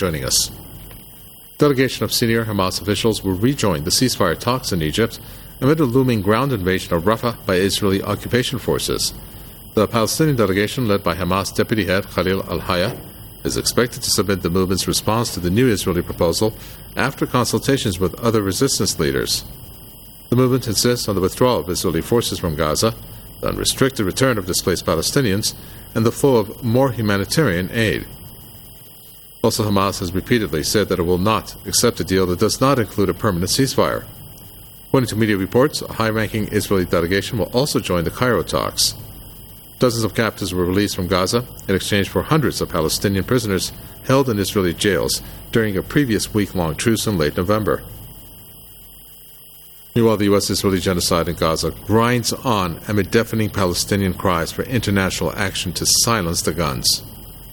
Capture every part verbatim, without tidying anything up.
joining us. A delegation of senior Hamas officials will rejoin the ceasefire talks in Egypt amid a looming ground invasion of Rafah by Israeli occupation forces. The Palestinian delegation, led by Hamas deputy head Khalil al-Hayya, is expected to submit the movement's response to the new Israeli proposal after consultations with other resistance leaders. The movement insists on the withdrawal of Israeli forces from Gaza, the unrestricted return of displaced Palestinians, and the flow of more humanitarian aid. Also, Hamas has repeatedly said that it will not accept a deal that does not include a permanent ceasefire. According to media reports, a high-ranking Israeli delegation will also join the Cairo talks. Dozens of captives were released from Gaza in exchange for hundreds of Palestinian prisoners held in Israeli jails during a previous week-long truce in late November. Meanwhile, the U S-Israeli genocide in Gaza grinds on amid deafening Palestinian cries for international action to silence the guns.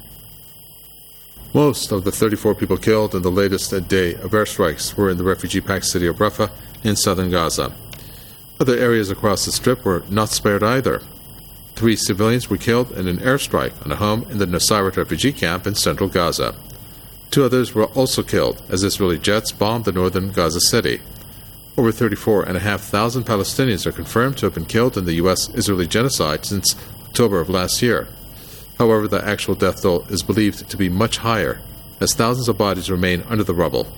Most of the thirty-four people killed in the latest day of airstrikes were in the refugee-packed city of Rafah in southern Gaza. Other areas across the Strip were not spared either. Three civilians were killed in an airstrike on a home in the Nusayrat refugee camp in central Gaza. Two others were also killed as Israeli jets bombed the northern Gaza city. Over thirty-four thousand five hundred Palestinians are confirmed to have been killed in the U S-Israeli genocide since October of last year. However, the actual death toll is believed to be much higher, as thousands of bodies remain under the rubble.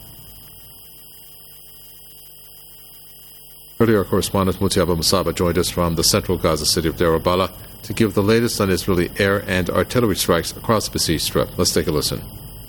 Earlier, our correspondent Mutiaba Musaba joined us from the central Gaza city of Deir al-Balah to give the latest on Israeli air and artillery strikes across the besieged Strip. Let's take a listen.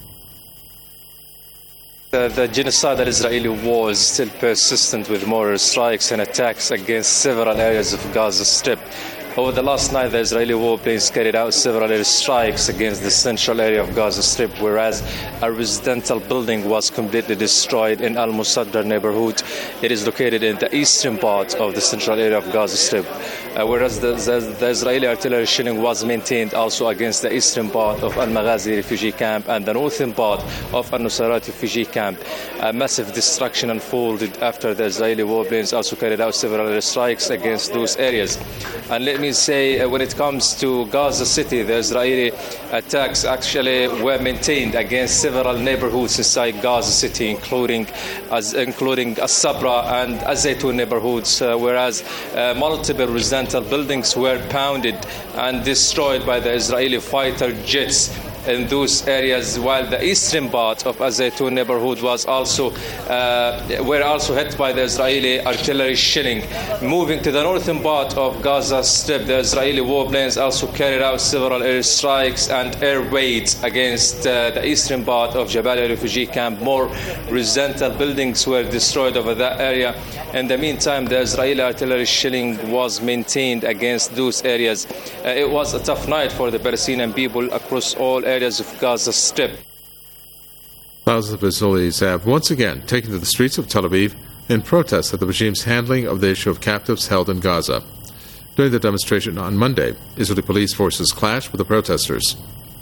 Uh, the genocidal Israeli war is still persistent with more strikes and attacks against several areas of Gaza Strip. Over the last night, the Israeli warplanes carried out several airstrikes against the central area of Gaza Strip, whereas a residential building was completely destroyed in Al Musaddar neighborhood. It is located in the eastern part of the central area of Gaza Strip, uh, whereas the, the, the Israeli artillery shelling was maintained also against the eastern part of Al Maghazi refugee camp and the northern part of Al Nusayrat refugee camp. A massive destruction unfolded after the Israeli warplanes also carried out several airstrikes against those areas. And let me say, uh, when it comes to Gaza City, the Israeli attacks actually were maintained against several neighborhoods inside Gaza City, including as including As-Sabra and Az-Zaytun neighborhoods, uh, whereas uh, multiple residential buildings were pounded and destroyed by the Israeli fighter jets in those areas, while the eastern part of Az-Zaytun neighborhood was also uh, were also hit by the Israeli artillery shelling. Moving to the northern part of Gaza Strip, the Israeli warplanes also carried out several airstrikes and air raids against uh, the eastern part of Jabalia refugee camp. More residential buildings were destroyed over that area. In the meantime, the Israeli artillery shelling was maintained against those areas. Uh, it was a tough night for the Palestinian people across all areas of Gaza Strip. Thousands of Israelis have once again taken to the streets of Tel Aviv in protest at the regime's handling of the issue of captives held in Gaza. During the demonstration on Monday, Israeli police forces clashed with the protesters.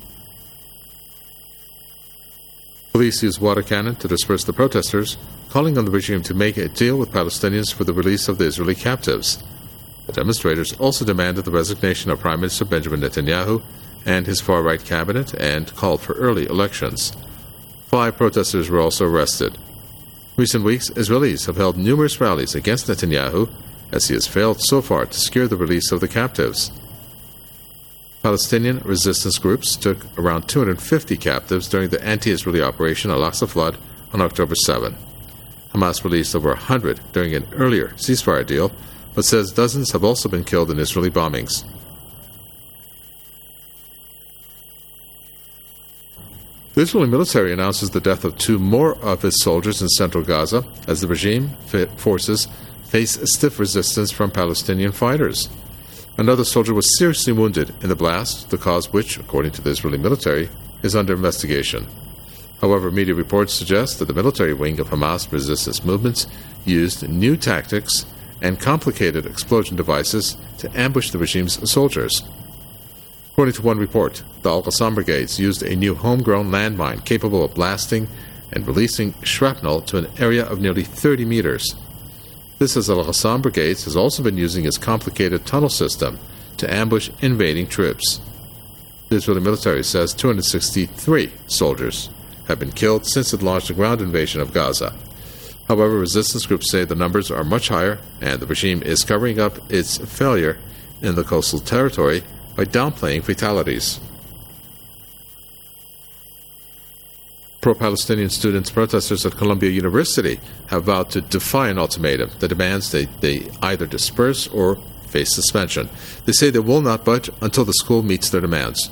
Police used water cannon to disperse the protesters, calling on the regime to make a deal with Palestinians for the release of the Israeli captives. The demonstrators also demanded the resignation of Prime Minister Benjamin Netanyahu and his far-right cabinet and called for early elections. Five protesters were also arrested. In recent weeks, Israelis have held numerous rallies against Netanyahu as he has failed so far to secure the release of the captives. Palestinian resistance groups took around two hundred fifty captives during the anti-Israeli operation Al-Aqsa Flood on October seventh. Hamas released over one hundred during an earlier ceasefire deal, but says dozens have also been killed in Israeli bombings. The Israeli military announces the death of two more of its soldiers in central Gaza as the regime forces face stiff resistance from Palestinian fighters. Another soldier was seriously wounded in the blast, the cause which, according to the Israeli military, is under investigation. However, media reports suggest that the military wing of Hamas resistance movements used new tactics and complicated explosion devices to ambush the regime's soldiers. According to one report, the Al-Qassam brigades used a new homegrown landmine capable of blasting and releasing shrapnel to an area of nearly thirty meters. This, as Al-Qassam brigades has also been using its complicated tunnel system to ambush invading troops. The Israeli military says two hundred sixty-three soldiers have been killed since it launched a ground invasion of Gaza. However, resistance groups say the numbers are much higher, and the regime is covering up its failure in the coastal territory by downplaying fatalities. Pro-Palestinian students protesters at Columbia University have vowed to defy an ultimatum that demands they, they either disperse or face suspension. They say they will not budge until the school meets their demands.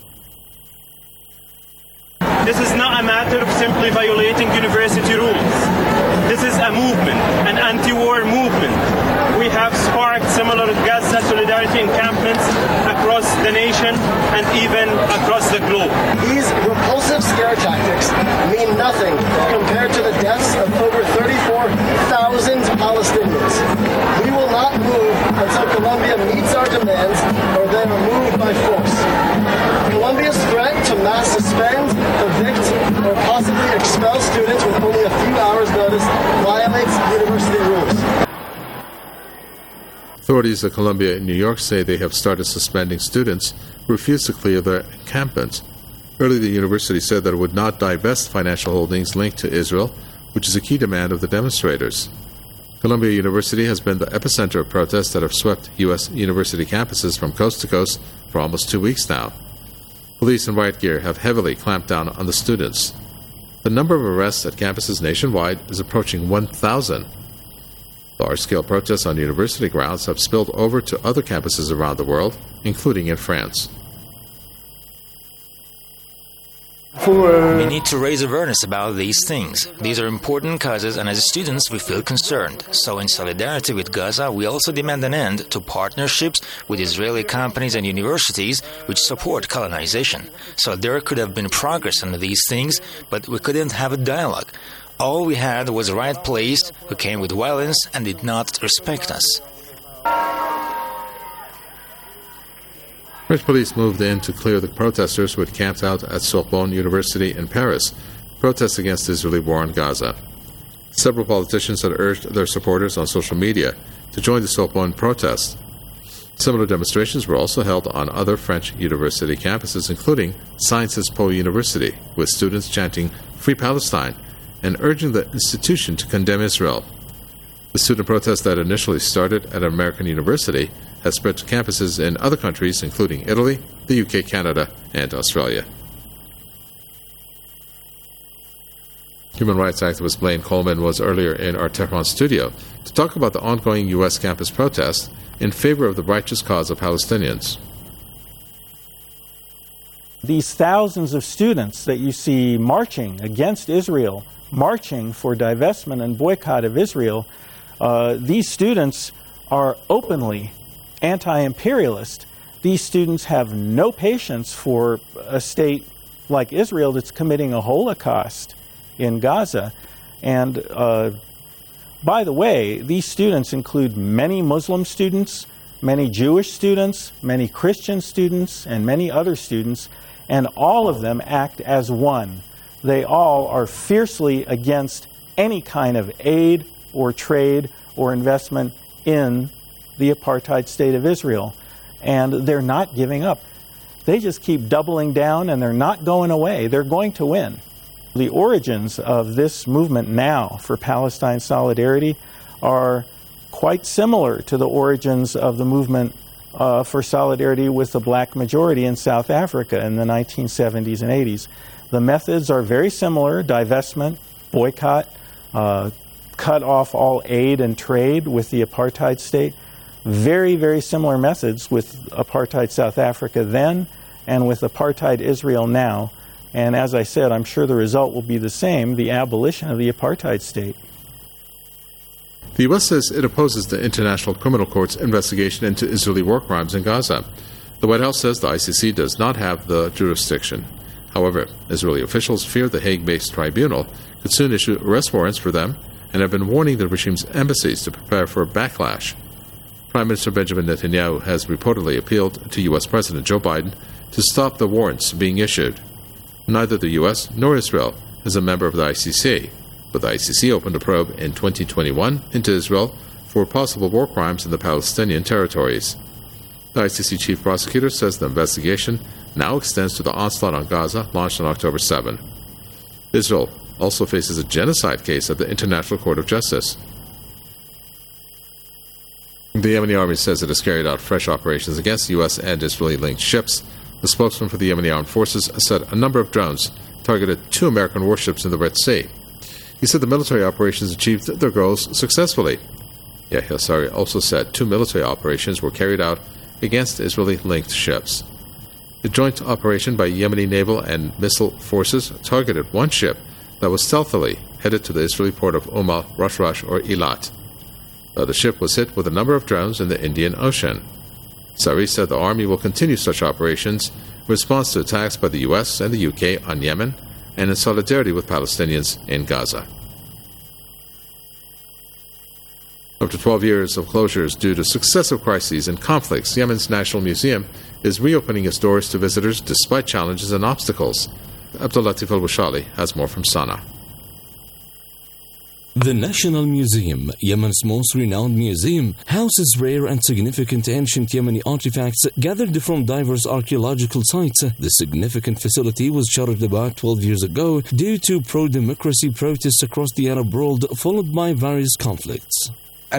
This is not a matter of simply violating university rules. This is a movement, an anti-war movement. We have sparked similar Gaza solidarity encampments across the nation and even across the globe. These repulsive scare tactics mean nothing compared to the deaths of over thirty-four thousand Palestinians. We will not move until Columbia meets our demands or they are moved by force. Columbia's threat to mass suspend, evict, or possibly expel students with only a few hours' notice violates university rules. Authorities at Columbia in New York say they have started suspending students who refuse to clear their encampment. Earlier, the university said that it would not divest financial holdings linked to Israel, which is a key demand of the demonstrators. Columbia University has been the epicenter of protests that have swept U S university campuses from coast to coast for almost two weeks now. Police and riot gear have heavily clamped down on the students. The number of arrests at campuses nationwide is approaching one thousand. Large-scale protests on university grounds have spilled over to other campuses around the world, including in France. We need to raise awareness about these things. These are important causes, and as students, we feel concerned. So in solidarity with Gaza, we also demand an end to partnerships with Israeli companies and universities which support colonization. So there could have been progress on these things, but we couldn't have a dialogue. All we had was a riot police who came with violence and did not respect us. French police moved in to clear the protesters who had camped out at Sorbonne University in Paris, protests against the Israeli war on Gaza. Several politicians had urged their supporters on social media to join the Sorbonne protest. Similar demonstrations were also held on other French university campuses, including Sciences Po University, with students chanting "Free Palestine" and urging the institution to condemn Israel. The student protest that initially started at an American university has spread to campuses in other countries, including Italy, the U K, Canada, and Australia. Human rights activist Blaine Coleman was earlier in our Tehran studio to talk about the ongoing U S campus protests in favor of the righteous cause of Palestinians. These thousands of students that you see marching against Israel, marching for divestment and boycott of Israel, uh, these students are openly anti-imperialist. These students have no patience for a state like Israel that's committing a Holocaust in Gaza. And uh, by the way, these students include many Muslim students, many Jewish students, many Christian students, and many other students, and all of them act as one. They all are fiercely against any kind of aid or trade or investment in the apartheid state of Israel. And they're not giving up. They just keep doubling down, and they're not going away. They're going to win. The origins of this movement now for Palestine solidarity are quite similar to the origins of the movement uh, for solidarity with the black majority in South Africa in the nineteen seventies and eighties. The methods are very similar: divestment, boycott, uh, cut off all aid and trade with the apartheid state. Very, very similar methods with apartheid South Africa then and with apartheid Israel now. And as I said, I'm sure the result will be the same, the abolition of the apartheid state. The U S says it opposes the International Criminal Court's investigation into Israeli war crimes in Gaza. The White House says the I C C does not have the jurisdiction. However, Israeli officials fear the Hague-based tribunal could soon issue arrest warrants for them and have been warning the regime's embassies to prepare for a backlash. Prime Minister Benjamin Netanyahu has reportedly appealed to U S President Joe Biden to stop the warrants being issued. Neither the U S nor Israel is a member of the I C C, but the I C C opened a probe in twenty twenty-one into Israel for possible war crimes in the Palestinian territories. The I C C chief prosecutor says the investigation now extends to the onslaught on Gaza launched on October seventh. Israel also faces a genocide case at the International Court of Justice. The Yemeni army says it has carried out fresh operations against U S and Israeli-linked ships. The spokesman for the Yemeni Armed Forces said a number of drones targeted two American warships in the Red Sea. He said the military operations achieved their goals successfully. Yahya Sari also said two military operations were carried out against Israeli-linked ships. A joint operation by Yemeni naval and missile forces targeted one ship that was stealthily headed to the Israeli port of Umm al-Rash or Eilat. The other ship was hit with a number of drones in the Indian Ocean. Sari said the army will continue such operations in response to attacks by the U S and the U K on Yemen and in solidarity with Palestinians in Gaza. After twelve years of closures due to successive crises and conflicts, Yemen's National Museum is reopening its doors to visitors despite challenges and obstacles. Abdul Latif Al-Washali has more from Sana'a. The National Museum, Yemen's most renowned museum, houses rare and significant ancient Yemeni artifacts gathered from diverse archaeological sites. The significant facility was shuttered about twelve years ago due to pro-democracy protests across the Arab world, followed by various conflicts.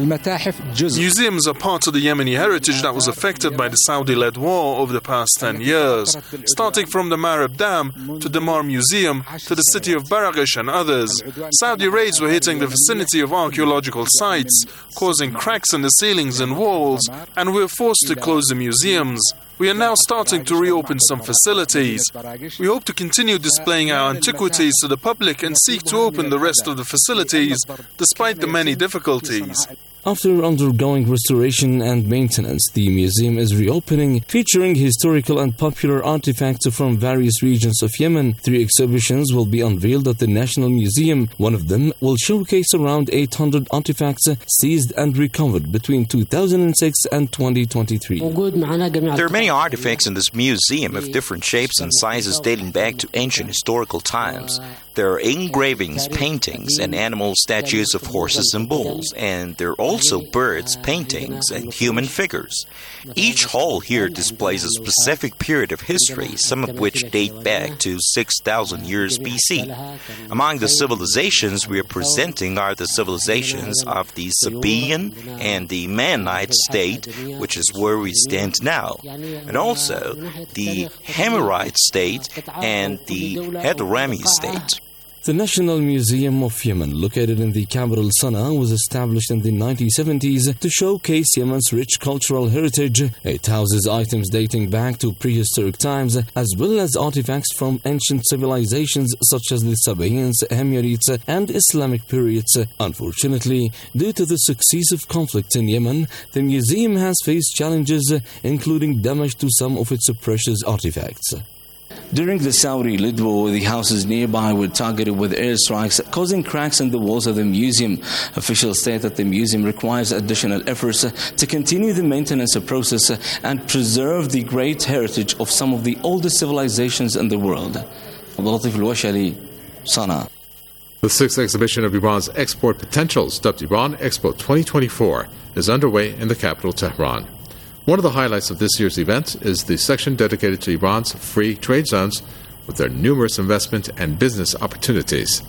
Museums are part of the Yemeni heritage that was affected by the Saudi-led war over the past ten years, starting from the Marib Dam to the Mar Museum to the city of Baragish and others. Saudi raids were hitting the vicinity of archaeological sites, causing cracks in the ceilings and walls, and we were forced to close the museums. We are now starting to reopen some facilities. We hope to continue displaying our antiquities to the public and seek to open the rest of the facilities, despite the many difficulties. After undergoing restoration and maintenance, the museum is reopening, featuring historical and popular artifacts from various regions of Yemen. Three exhibitions will be unveiled at the National Museum. One of them will showcase around eight hundred artifacts seized and recovered between two thousand six and twenty twenty-three. There are many artifacts in this museum of different shapes and sizes dating back to ancient historical times. There are engravings, paintings, and animal statues of horses and bulls, and there are also birds, paintings, and human figures. Each hall here displays a specific period of history, some of which date back to six thousand years B C. Among the civilizations we are presenting are the civilizations of the Sabaean and the Mannite state, which is where we stand now, and also the Hammuride state and the Hadrami state. The National Museum of Yemen, located in the capital Sana'a, was established in the nineteen seventies to showcase Yemen's rich cultural heritage. It houses items dating back to prehistoric times, as well as artifacts from ancient civilizations such as the Sabaeans, Hammurids, and Islamic periods. Unfortunately, due to the successive conflicts in Yemen, the museum has faced challenges, including damage to some of its precious artifacts. During the Saudi-led war, the houses nearby were targeted with airstrikes, causing cracks in the walls of the museum. Officials state that the museum requires additional efforts to continue the maintenance process and preserve the great heritage of some of the oldest civilizations in the world. Abdul Latif Al-Washali, Sana'a. The sixth exhibition of Iran's export potentials, dubbed Iran Expo twenty twenty-four, is underway in the capital, Tehran. One of the highlights of this year's event is the section dedicated to Iran's free trade zones with their numerous investment and business opportunities.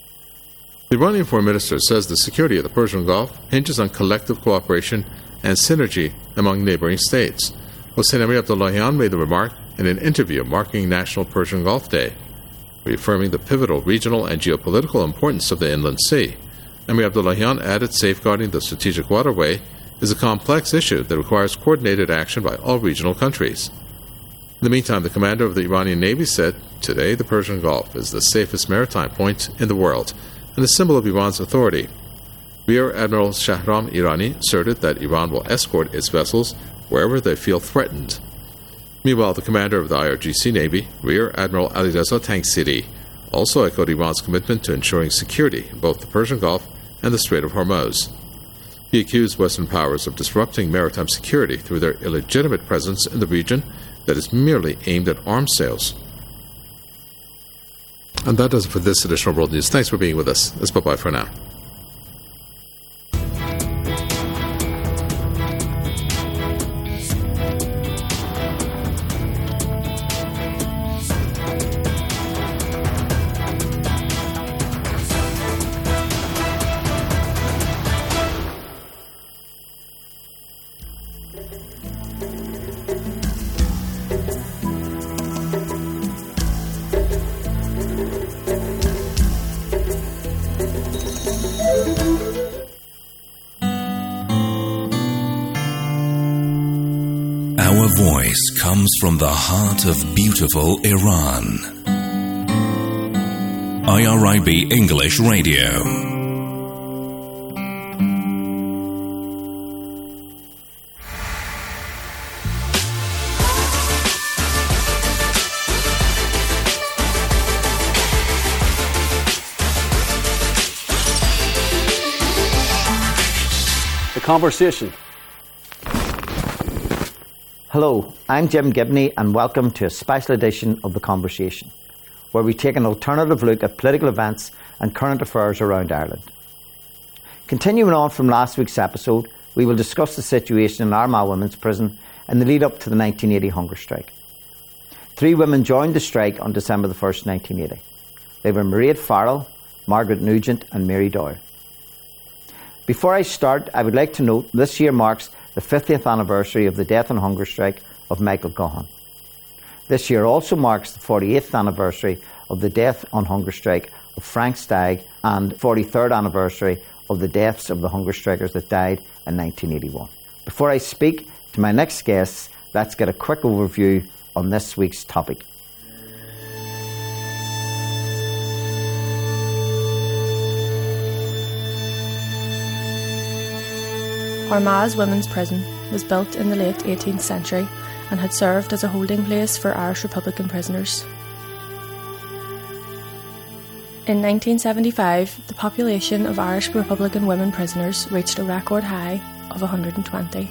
The Iranian foreign minister says the security of the Persian Gulf hinges on collective cooperation and synergy among neighboring states. Hossein Amir Abdullahian made the remark in an interview marking National Persian Gulf Day, reaffirming the pivotal regional and geopolitical importance of the Inland Sea. Amir Abdullahian added safeguarding the strategic waterway is a complex issue that requires coordinated action by all regional countries. In the meantime, the commander of the Iranian Navy said, "Today the Persian Gulf is the safest maritime point in the world and a symbol of Iran's authority." Rear Admiral Shahram Irani asserted that Iran will escort its vessels wherever they feel threatened. Meanwhile, the commander of the I R G C Navy, Rear Admiral Alireza Tangsiri, also echoed Iran's commitment to ensuring security in both the Persian Gulf and the Strait of Hormuz. He accused Western powers of disrupting maritime security through their illegitimate presence in the region that is merely aimed at arms sales. And that does it for this edition of World News. Thanks for being with us. It's bye-bye for now. voice comes from the heart of beautiful Iran. I R I B English Radio. The Conversation. Hello, I'm Jim Gibney and welcome to a special edition of The Conversation, where we take an alternative look at political events and current affairs around Ireland. Continuing on from last week's episode, we will discuss the situation in Armagh Women's Prison in the lead up to the nineteen eighty hunger strike. Three women joined the strike on December the first, nineteen eighty. They were Mairead Farrell, Margaret Nugent and Mary Doyle. Before I start, I would like to note this year marks the fiftieth anniversary of the death and hunger strike of Michael Gaughan. This year also marks the forty-eighth anniversary of the death on hunger strike of Frank Stagg and forty-third anniversary of the deaths of the hunger strikers that died in nineteen eighty-one. Before I speak to my next guests, let's get a quick overview on this week's topic. Armagh's Women's Prison was built in the late eighteenth century and had served as a holding place for Irish Republican prisoners. In nineteen seventy-five, the population of Irish Republican women prisoners reached a record high of one hundred twenty.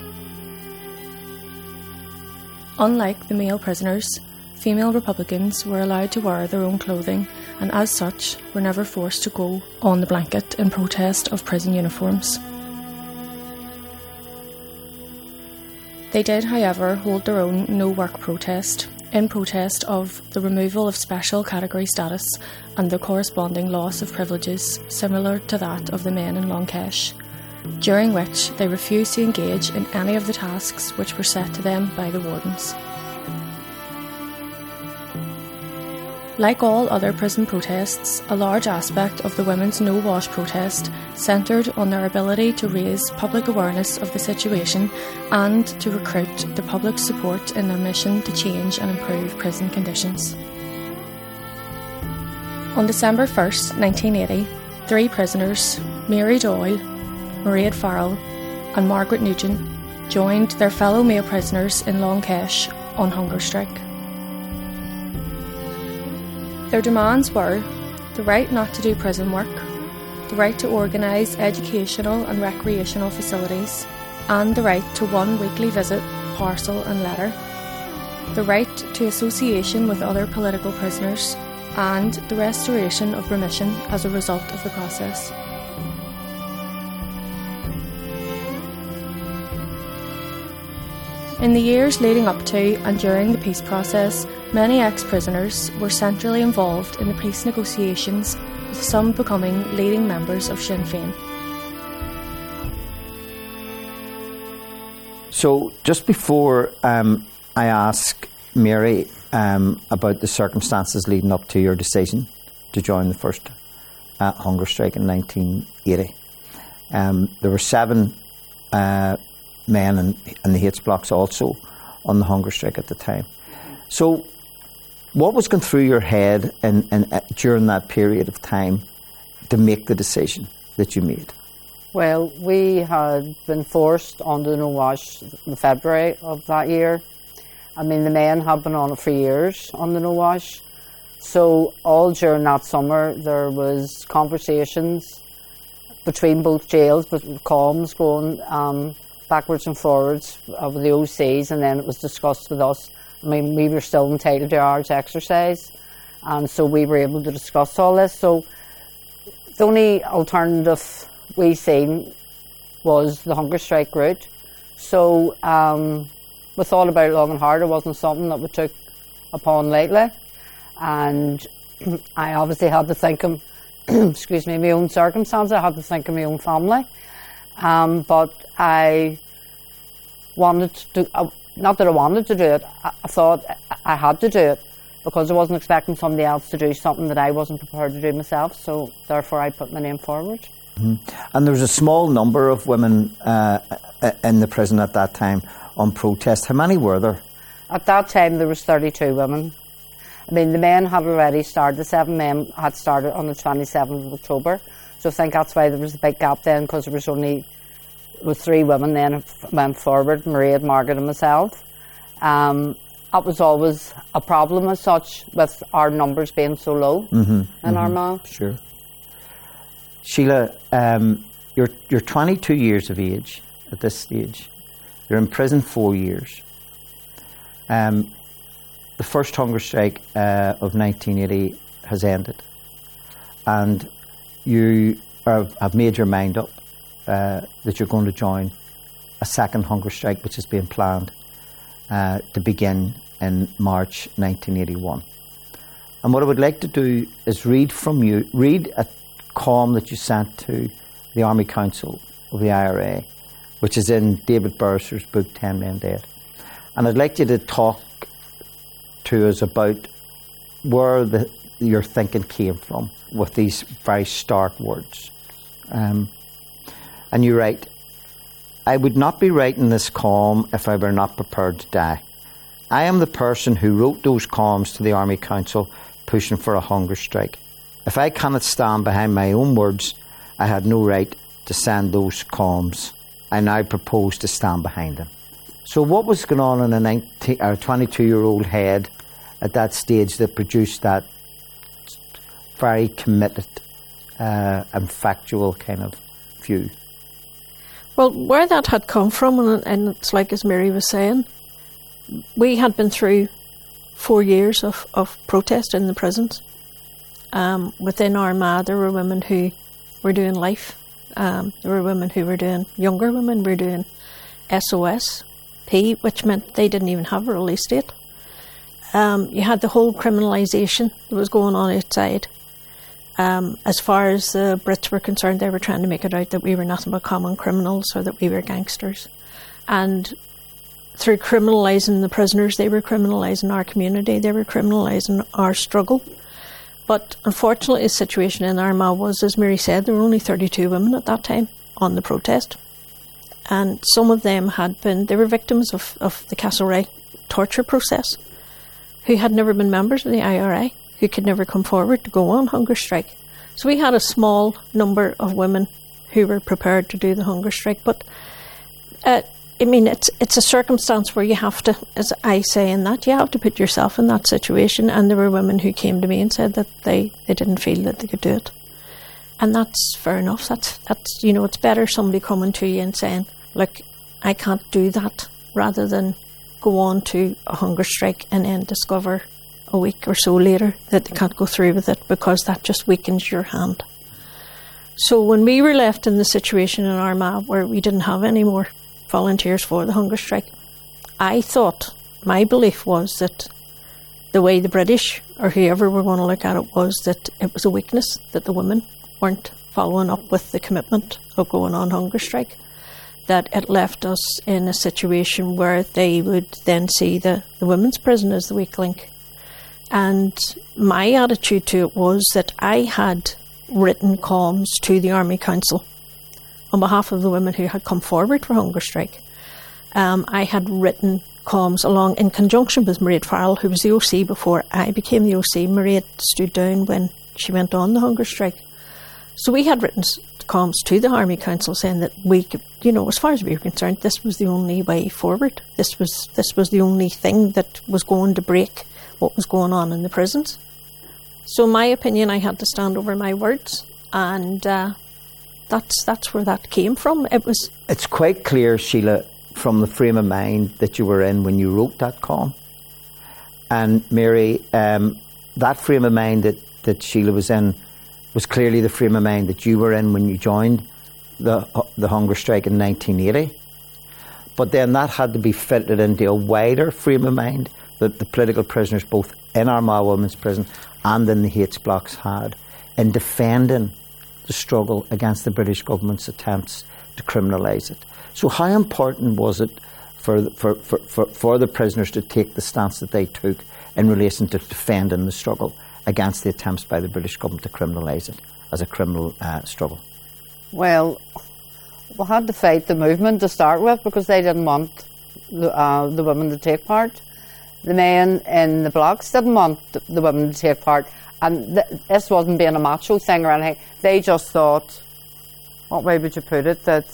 Unlike the male prisoners, female Republicans were allowed to wear their own clothing and as such were never forced to go on the blanket in protest of prison uniforms. They did, however, hold their own no-work protest, in protest of the removal of special category status and the corresponding loss of privileges similar to that of the men in Long Kesh, during which they refused to engage in any of the tasks which were set to them by the wardens. Like all other prison protests, a large aspect of the women's no-wash protest centred on their ability to raise public awareness of the situation and to recruit the public's support in their mission to change and improve prison conditions. On December first, nineteen eighty, three prisoners, Mary Doyle, Mairead Farrell and Margaret Nugent, joined their fellow male prisoners in Long Kesh on hunger strike. Their demands were the right not to do prison work, the right to organise educational and recreational facilities, and the right to one weekly visit, parcel and letter, the right to association with other political prisoners, and the restoration of remission as a result of the process. In the years leading up to and during the peace process, many ex-prisoners were centrally involved in the peace negotiations, with some becoming leading members of Sinn Féin. So, just before um, I ask Mary um, about the circumstances leading up to your decision to join the first uh, hunger strike in nineteen eighty, um, there were seven uh, men in, in the Hates blocks also on the hunger strike at the time. So, what was going through your head in, in, uh, during that period of time to make the decision that you made? Well, we had been forced onto the no-wash in February of that year. I mean, the men had been on it for years, on the no-wash. So all during that summer, there was conversations between both jails, but comms going um, backwards and forwards of the O Cs, and then it was discussed with us. I mean, we were still entitled to hours exercise, and so we were able to discuss all this. So the only alternative we seen was the hunger strike route. So um, we thought about it long and hard. It wasn't something that we took upon lightly, and I obviously had to think of, excuse me, my own circumstances. I had to think of my own family, um, but I wanted to. Uh, not that I wanted to do it. I, I thought I had to do it because I wasn't expecting somebody else to do something that I wasn't prepared to do myself. So therefore, I put my name forward. Mm-hmm. And there was a small number of women uh, in the prison at that time on protest. How many were there? at that time there was thirty-two women. I mean, the men have already started, the seven men had started on the twenty-seventh of October, so I think that's why there was a big gap then, because there was only with three women then went forward, Maria, Margaret and myself. Um, that was always a problem as such, with our numbers being so low mm-hmm, in mm-hmm, Armagh. Sure. Sheila, um, you're, you're twenty-two years of age at this stage. You're in prison four years. Um, the first hunger strike uh, of nineteen eighty has ended, and you are, have made your mind up uh, that you're going to join a second hunger strike, which is being planned uh, to begin in March nineteen eighty-one. And what I would like to do is read from you, read a column that you sent to the Army Council of the I R A, which is in David Burriser's book, Ten Men Dead. And I'd like you to talk to us about where the, your thinking came from with these very stark words. Um, and you write, I would not be writing this column if I were not prepared to die. I am the person who wrote those columns to the Army Council pushing for a hunger strike. If I cannot stand behind my own words, I had no right to send those columns. I now propose to stand behind them. So what was going on in a nineteen, or twenty-two-year-old head at that stage that produced that very committed uh, and factual kind of view? Well, where that had come from, and, and it's like as Mary was saying, we had been through four years of, of protest in the prisons. Um, within Armagh, there were women who were doing life. Um, there were women who were doing, younger women were doing S O S P, which meant they didn't even have a release date. Um, you had the whole criminalisation that was going on outside. Um, as far as the Brits were concerned, they were trying to make it out that we were nothing but common criminals or that we were gangsters. And through criminalising the prisoners, they were criminalising our community, they were criminalising our struggle. But unfortunately, the situation in Armagh was, as Mary said, there were only thirty-two women at that time on the protest. And some of them had been, they were victims of, of the Castlereagh torture process, who had never been members of the I R A, who could never come forward to go on hunger strike. So we had a small number of women who were prepared to do the hunger strike. But, uh, I mean, it's it's a circumstance where you have to, as I say in that, you have to put yourself in that situation. And there were women who came to me and said that they, they didn't feel that they could do it. And that's fair enough. That's, that's, you know, it's better somebody coming to you and saying, look, I can't do that, rather than go on to a hunger strike and then discover a week or so later that they can't go through with it, because that just weakens your hand. So when we were left in the situation in Armagh where we didn't have any more volunteers for the hunger strike, I thought, my belief was that the way the British or whoever were going to look at it was that it was a weakness, that the women weren't following up with the commitment of going on hunger strike, that it left us in a situation where they would then see the, the women's prison as the weak link. And my attitude to it was that I had written columns to the Army Council on behalf of the women who had come forward for hunger strike. Um, I had written columns along in conjunction with Mairead Farrell, who was the O C before I became the O C. Mairead stood down when she went on the hunger strike. So we had written columns to the Army Council saying that we could, you know, as far as we were concerned, this was the only way forward. This was this was the only thing that was going to break what was going on in the prisons. So in my opinion, I had to stand over my words, and uh, that's that's where that came from. It was. It's quite clear, Sheila, from the frame of mind that you were in when you wrote that column. And Mary, um, that frame of mind that, that Sheila was in was clearly the frame of mind that you were in when you joined the the hunger strike in nineteen eighty. But then that had to be fitted into a wider frame of mind that the political prisoners, both in Armagh Women's Prison and in the Hates blocks, had in defending the struggle against the British government's attempts to criminalise it. So how important was it for, for, for, for, for the prisoners to take the stance that they took in relation to defending the struggle against the attempts by the British government to criminalise it as a criminal uh, struggle? Well, we had to fight the movement to start with, because they didn't want the, uh, the women to take part. the men in the blocks didn't want the, the women to take part. And th this wasn't being a macho thing or anything. They just thought, what way would you put it, that...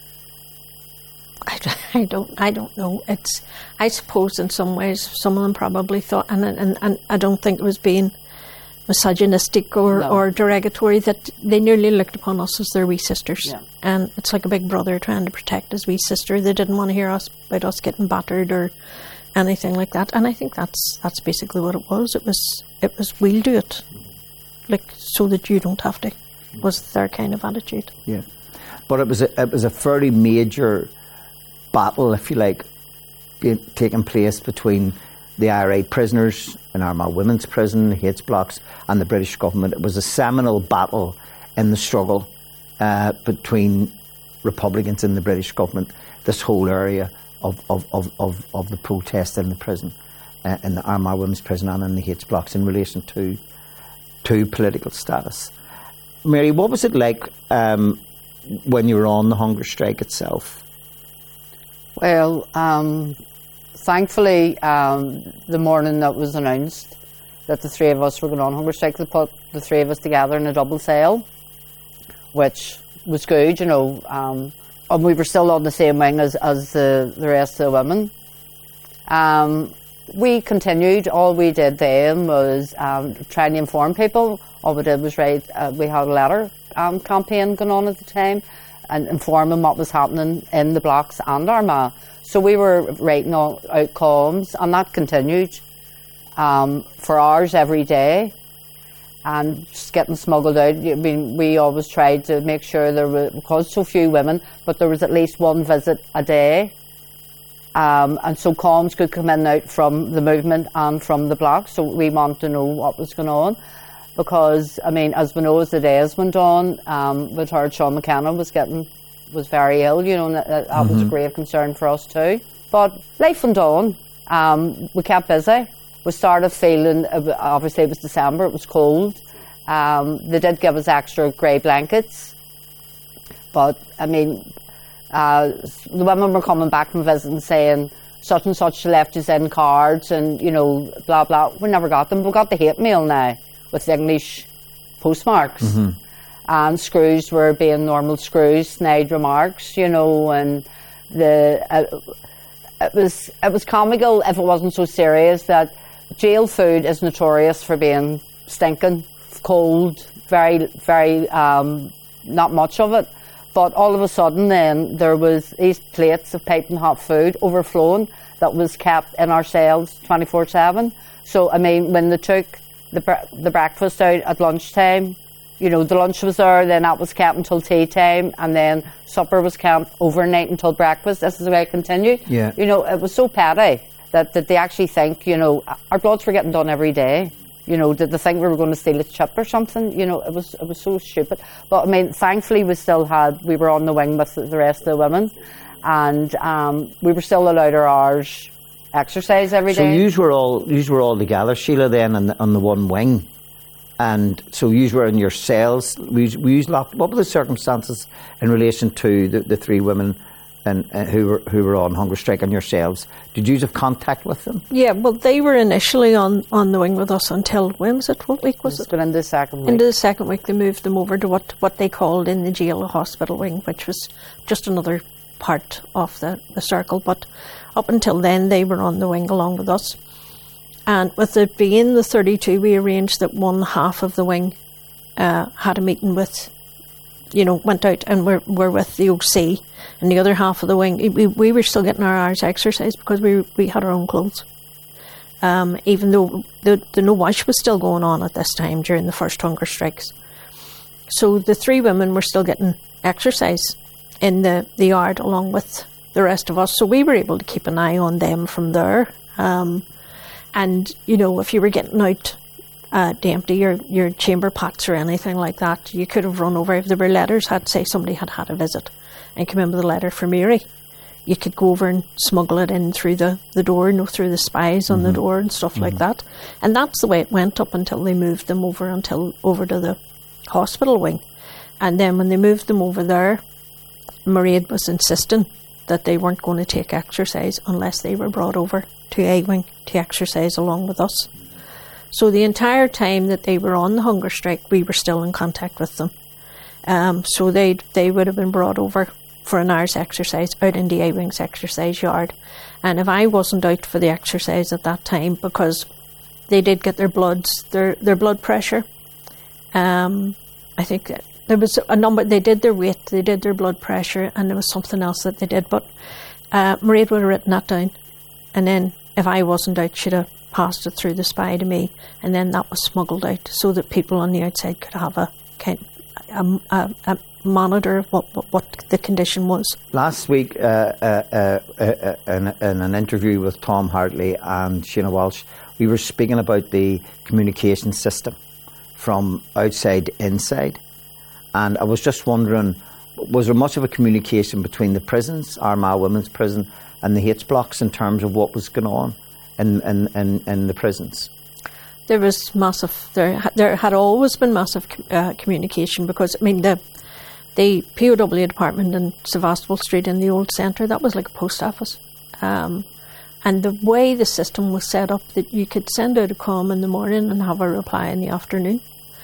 I, I don't I don't know. It's, I suppose in some ways some of them probably thought, and and, and I don't think it was being misogynistic or, no. or derogatory, that they nearly looked upon us as their wee sisters. Yeah. And it's like a big brother trying to protect his wee sister. They didn't want to hear us about us getting battered or anything like that. And I think that's that's basically what it was. It was it was we'll do it, like so that you don't have to. Was their kind of attitude. Yeah, but it was a, it was a fairly major battle, if you like, being, taking place between the I R A prisoners in Armagh Women's Prison, H blocks, and the British government. It was a seminal battle in the struggle uh, between Republicans and the British government. This whole area of of of of, of the protest in the prison, uh, in the Armagh Women's Prison and in the H blocks, in relation to to political status. Mary, what was it like um, when you were on the hunger strike itself? Well, um, thankfully, um, the morning that was announced that the three of us were going on hunger strike, they put the three of us together in a double cell, which was good, you know. Um, and we were still on the same wing as, as the, the rest of the women. Um, we continued. All we did then was um, try and inform people. All we did was write, uh, we had a letter um, campaign going on at the time, and inform them what was happening in the blocks and Armagh. So we were writing all, out columns, and that continued um, for hours every day, and just getting smuggled out. I mean, we always tried to make sure there were, because so few women, but there was at least one visit a day, um, and so columns could come in and out from the movement and from the blocks. So we wanted to know what was going on. Because, I mean, as we know, as the days went on, um, we heard Sean McKenna was getting, was very ill, you know, and that, that mm-hmm. was a grave concern for us too. But life went on. Um, we kept busy. We started feeling, obviously it was December, it was cold. Um, they did give us extra grey blankets. But, I mean, uh, the women were coming back from visiting saying, such and such left us in cards and, you know, blah, blah. We never got them. We got the hate mail now, with the English postmarks. Mm-hmm. And screws were being normal screws, snide remarks, you know, and the uh, it was it was comical if it wasn't so serious that jail food is notorious for being stinking, cold, very, very, um, not much of it. But all of a sudden then there was these plates of piping hot food overflowing that was kept in our cells twenty-four seven. So, I mean, when they took the the breakfast out at lunchtime, you know, the lunch was there, then that was kept until tea time, and then supper was kept overnight until breakfast. This is the way it continued. Yeah. You know, it was so petty that, that they actually think, you know, our bloods were getting done every day. You know, did they think we were going to steal a chip or something? You know, it was it was so stupid. But I mean, thankfully we still had, we were on the wing with the rest of the women, and um, we were still allowed our hours exercise every so day. So yous were all yous were all together, Sheila, then on the, on the one wing, and so yous were in your cells. We we locked. What were the circumstances in relation to the, the three women and uh, who were who were on hunger strike and yourselves? Did you have contact with them? Yeah, well, they were initially on, on the wing with us until, when was it? What week was it's it? Going into the second week. Into the second week, they moved them over to what what they called in the jail a hospital wing, which was just another part of the, the circle. But up until then, they were on the wing along with us. And with it being the thirty-two, we arranged that one half of the wing uh, had a meeting with, you know, went out and were, were with the O C, and the other half of the wing, we, we were still getting our hours exercise because we we had our own clothes. Um, even though the, the no wash was still going on at this time during the first hunger strikes. So the three women were still getting exercise in the, the yard along with the rest of us. So we were able to keep an eye on them from there. Um, and, you know, if you were getting out uh, to empty your, your chamber pots or anything like that, you could have run over. If there were letters, had say somebody had had a visit and come in with a letter for Mary, you could go over and smuggle it in through the, the door, you know, through the spies on mm-hmm. the door and stuff mm-hmm. like that. And that's the way it went up until they moved them over until over to the hospital wing. And then when they moved them over there, Mairead was insisting that they weren't going to take exercise unless they were brought over to A Wing to exercise along with us. So the entire time that they were on the hunger strike, we were still in contact with them. Um, so they they would have been brought over for an hour's exercise out in the A Wing's exercise yard. And if I wasn't out for the exercise at that time, because they did get their bloods, their their blood pressure, um, I think that there was a number, they did their weight, they did their blood pressure, and there was something else that they did. But uh, Mairead would have written that down. And then if I wasn't out, she'd have passed it through the spy to me, and then that was smuggled out so that people on the outside could have a kind a, a, a monitor of what, what, what the condition was. Last week, uh, uh, uh, uh, in, in an interview with Tom Hartley and Sheena Walsh, we were speaking about the communication system from outside to inside. And I was just wondering, was there much of a communication between the prisons, Armagh Women's Prison, and the H blocks in terms of what was going on in, in, in, in the prisons? There was massive, there, there had always been massive uh, communication, because, I mean, the the P O W department in Sevastopol Street in the old centre, that was like a post office. Um, and the way the system was set up, that you could send out a comm in the morning and have a reply in the afternoon.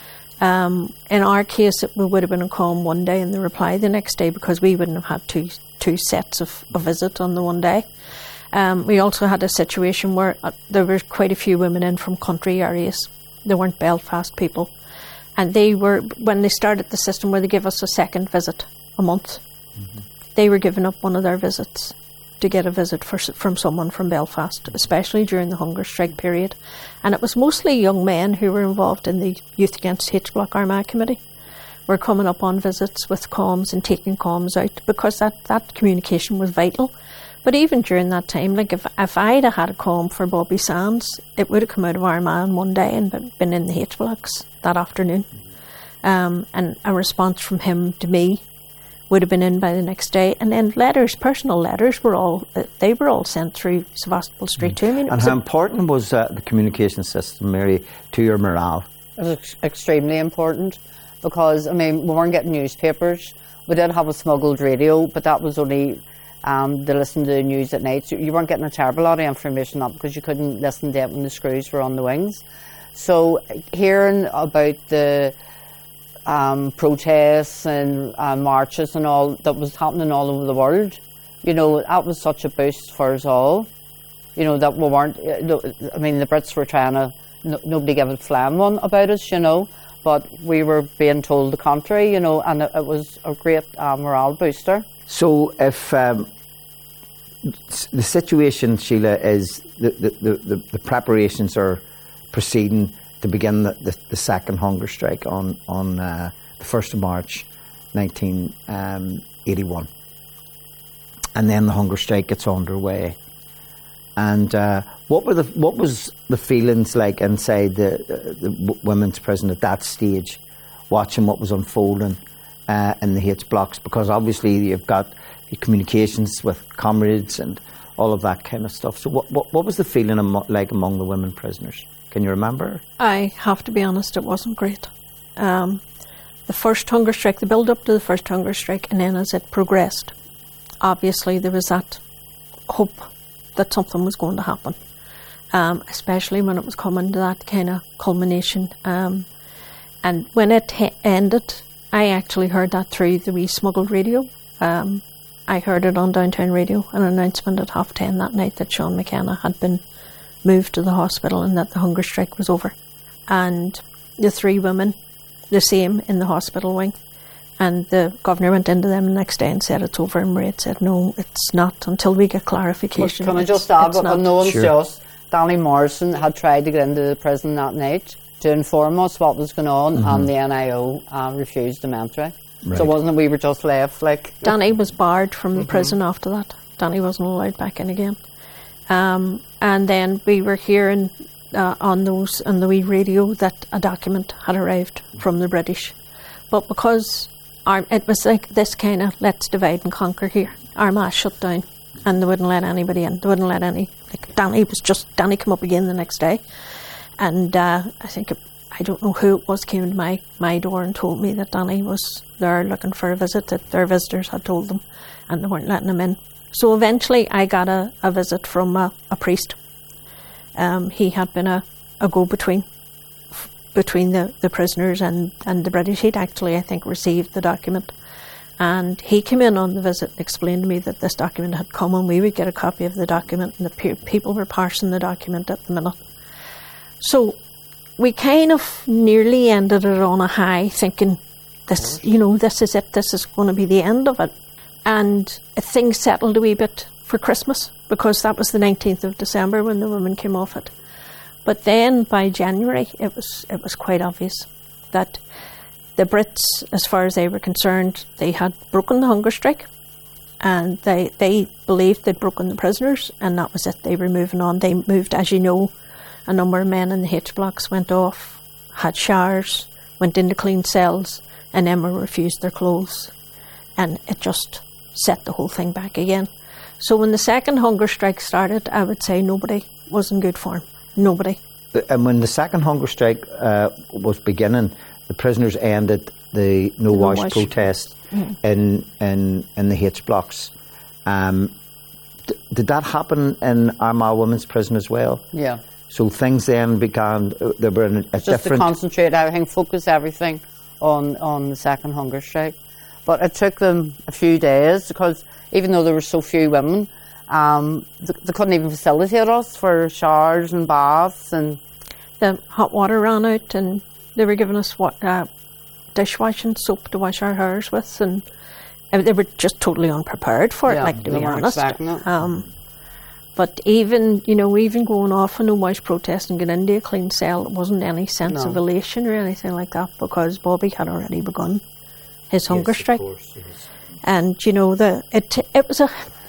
Um, in our case, it would have been a comm one day and the reply the next day, because we wouldn't have had two two sets of a visit on the one day. Um, we also had a situation where uh, there were quite a few women in from country areas. They weren't Belfast people. And they were, when they started the system where they give us a second visit a month, mm-hmm. they were giving up one of their visits to get a visit for, from someone from Belfast, especially during the hunger strike period. And it was mostly young men who were involved in the Youth Against H Block Armagh Committee. Were coming up on visits with comms and taking comms out, because that, that communication was vital. But even during that time, like if if I'd have had a comm for Bobby Sands, it would have come out of Armagh in one day and been in the H blocks that afternoon. Um, and a response from him to me would have been in by the next day. And then letters, personal letters, were all uh, they were all sent through Sevastopol Street too. I mean, and how important was uh, the communication system, Mary, to your morale? It was ex- extremely important, because, I mean, we weren't getting newspapers. We did have a smuggled radio, but that was only Um, to listen to the news at night. So you weren't getting a terrible lot of information up, because you couldn't listen to it when the screws were on the wings. So hearing about the um, protests and uh, marches and all that was happening all over the world, you know, that was such a boost for us all. You know, that we weren't, I mean, the Brits were trying to, no, nobody gave a flam one about us, you know, but we were being told the contrary, you know, and it, it was a great uh, morale booster. So if um, the situation, Sheila, is the, the, the, the preparations are proceeding to begin the, the, the second hunger strike on, on uh, the first of March nineteen eighty-one. And then the hunger strike gets underway. And uh, what were the what was the feelings like inside the, the w- women's prison at that stage, watching what was unfolding uh, in the H blocks? Because obviously you've got your communications with comrades and all of that kind of stuff. So what what, what was the feeling amo- like among the women prisoners? Can you remember? I have to be honest, it wasn't great. Um, the first hunger strike, the build up to the first hunger strike, and then as it progressed, obviously there was that hope that something was going to happen, um, especially when it was coming to that kind of culmination. Um, and when it he- ended, I actually heard that through the wee smuggled radio. Um, I heard it on Downtown Radio, an announcement at half ten that night that Sean McKenna had been moved to the hospital and that the hunger strike was over. And the three women, the same in the hospital wing. And the governor went into them the next day and said it's over, and Mairead said no, it's not until we get clarification. Well, can I just add, but no one's just, Danny Morrison had tried to get into the prison that night to inform us what was going on, mm-hmm. and the N I O uh, refused him entry. Right. So it wasn't that we were just left like... Danny was barred from the mm-hmm. prison after that. Danny wasn't allowed back in again. Um, and then we were hearing uh, on those on the wee radio that a document had arrived from the British. But because our, it was like this kind of let's divide and conquer here. Armagh shut down and they wouldn't let anybody in. They wouldn't let any... Like Danny was just... Danny came up again the next day. And uh, I think... It, I don't know who it was came to my, my door and told me that Danny was there looking for a visit, that their visitors had told them and they weren't letting him in. So eventually I got a, a visit from a, a priest Um, he had been a, a go-between between the, the prisoners and, and the British. He'd actually, I think, received the document. And he came in on the visit and explained to me that this document had come and we would get a copy of the document, and the pe- people were parsing the document at the minute. So we kind of nearly ended it on a high, thinking, this, you know, this is it, this is going to be the end of it. And things settled a wee bit for Christmas, because that was the nineteenth of December when the women came off it. But then by January, it was it was quite obvious that the Brits, as far as they were concerned, they had broken the hunger strike, and they they believed they'd broken the prisoners, and that was it. They were moving on. They moved, as you know, a number of men in the H blocks went off, had showers, went into clean cells, and then were refused their clothes. And it just set the whole thing back again. So when the second hunger strike started, I would say nobody was in good form. Nobody. And when the second hunger strike uh, was beginning, the prisoners ended the No, no Wash, wash protest mm-hmm. in, in in the H blocks. Um, d- did that happen in Armagh Women's Prison as well? Yeah. So things then began. Uh, there were a, a just different. to concentrate everything, focus everything on on the second hunger strike. But it took them a few days, because even though there were so few women, um, they, they couldn't even facilitate us for showers and baths, and the hot water ran out, and they were giving us what uh, dishwashing soap to wash our hairs with, and, and they were just totally unprepared for yeah, it. Like, to they be weren't honest. expecting it. Um, but even you know, even going off a No Wash protest and getting into a clean cell, it wasn't any sense No. of elation or anything like that, because Bobby had already begun his hunger yes, strike, course, yes. and you know the it it was a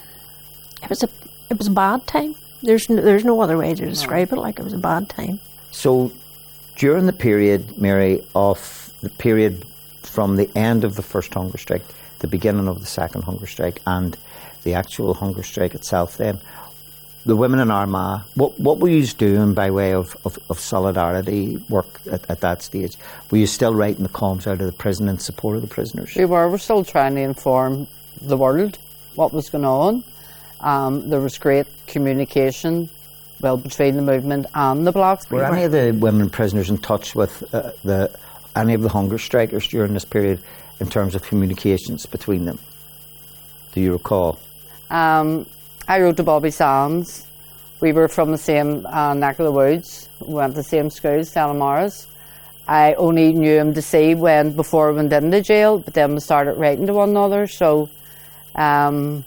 it was a it was a bad time. There's no, there's no other way to describe no. it. Like, it was a bad time. So, during the period, Mary, of the period from the end of the first hunger strike, the beginning of the second hunger strike, and the actual hunger strike itself, then the women in Armagh, what what were you doing by way of, of, of solidarity work at, at that stage? Were you still writing the columns out of the prison in support of the prisoners? We were. We're still trying to inform the world what was going on. Um, there was great communication, well, between the movement and the blocks. Were any of the women prisoners in touch with uh, the any of the hunger strikers during this period in terms of communications between them? Do you recall? Um, I wrote to Bobby Sands. We were from the same uh, neck of the woods. We went to the same school, Stella Morris. I only knew him to see when before we went into jail, but then we started writing to one another. So um,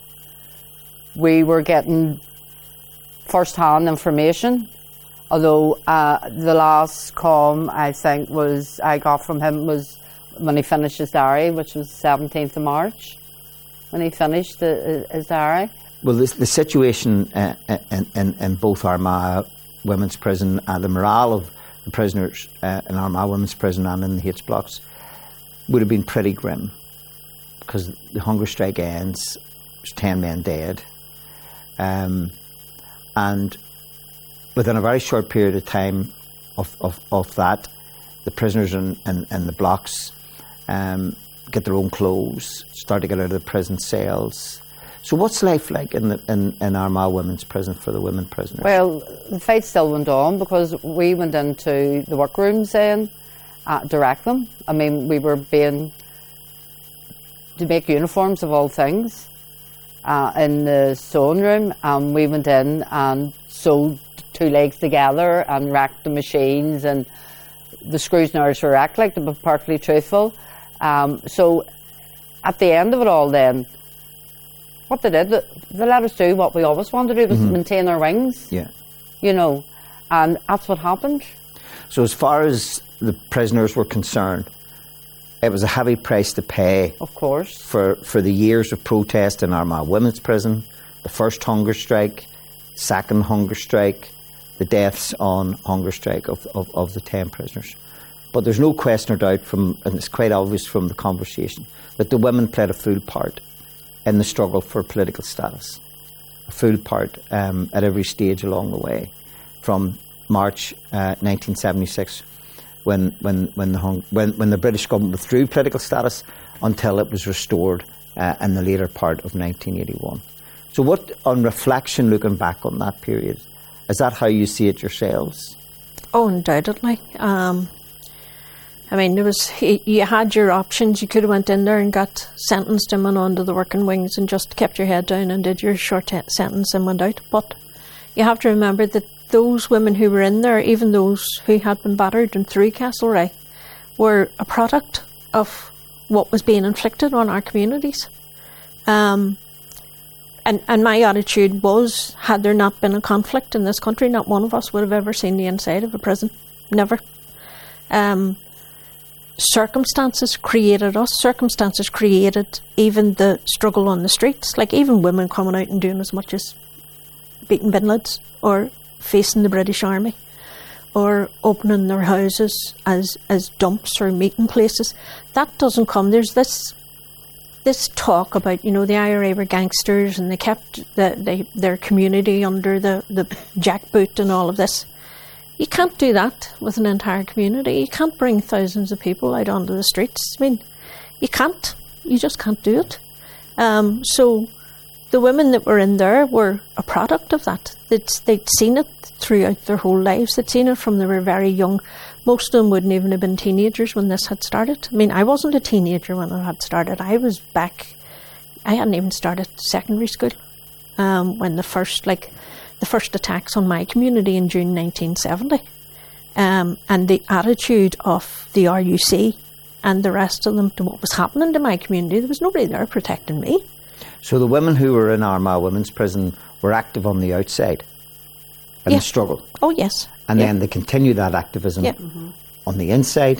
we were getting first-hand information. Although uh, the last column I think was I got from him was when he finished his diary, which was the seventeenth of March. When he finished the, his diary. Well, this, the situation uh, in, in, in both Armagh Women's Prison and the morale of the prisoners uh, in Armagh Women's Prison and in the H blocks would have been pretty grim, because the hunger strike ends, there's ten men dead, um, and within a very short period of time of, of, of that, the prisoners in, in, in the blocks um, get their own clothes, start to get out of the prison cells. So what's life like in the in, in Armagh Women's Prison for the women prisoners? Well, the fight still went on, because we went into the workrooms then uh, to direct them. I mean, we were being to make uniforms of all things uh, in the sewing room, and we went in and sewed two legs together and racked the machines, and the screws and ours were racked, like, to be perfectly truthful. Um, so at the end of it all then, what they did, they let us do what we always wanted to do, was mm-hmm. maintain our wings. Yeah. You know, and that's what happened. So as far as the prisoners were concerned, it was a heavy price to pay. Of course. For, for the years of protest in Armagh Women's Prison, the first hunger strike, second hunger strike, the deaths on hunger strike of, of, of the ten prisoners. But there's no question or doubt, from, and it's quite obvious from the conversation, that the women played a full part in the struggle for political status, a full part um, at every stage along the way, from March uh, nineteen seventy-six, when when when the hung, when when the British government withdrew political status, until it was restored uh, in the later part of nineteen eighty-one. So, what, on reflection, looking back on that period, Is that how you see it yourselves? Oh, undoubtedly. Um, I mean, there was you had your options. You could have went in there and got sentenced and went on to the working wings and just kept your head down and did your short te- sentence and went out. But you have to remember that those women who were in there, even those who had been battered and through Castlereagh, were a product of what was being inflicted on our communities. Um, and, and my attitude was, had there not been a conflict in this country, not one of us would have ever seen the inside of a prison. Never. Um, circumstances created us. Circumstances created even the struggle on the streets. Like even women coming out and doing as much as beating bin lids or facing the British Army or opening their houses as, as dumps or meeting places. That doesn't come. There's this this talk about, you know, the I R A were gangsters and they kept the, they, their community under the, the jackboot and all of this. You can't do that with an entire community. You can't bring thousands of people out onto the streets. I mean, you can't. You just can't do it. Um, so the women that were in there were a product of that. They'd, they'd seen it throughout their whole lives. They'd seen it from they were very young. Most of them wouldn't even have been teenagers when this had started. I mean, I wasn't a teenager when it had started. I was back, I hadn't even started secondary school um, when the first, like, the first attacks on my community in June nineteen seventy. Um, and the attitude of the R U C and the rest of them to what was happening to my community, there was nobody there protecting me. So the women who were in Armagh Women's Prison were active on the outside in yeah. the struggle. Oh, yes. And yeah. then they continue that activism yeah. mm-hmm. on the inside.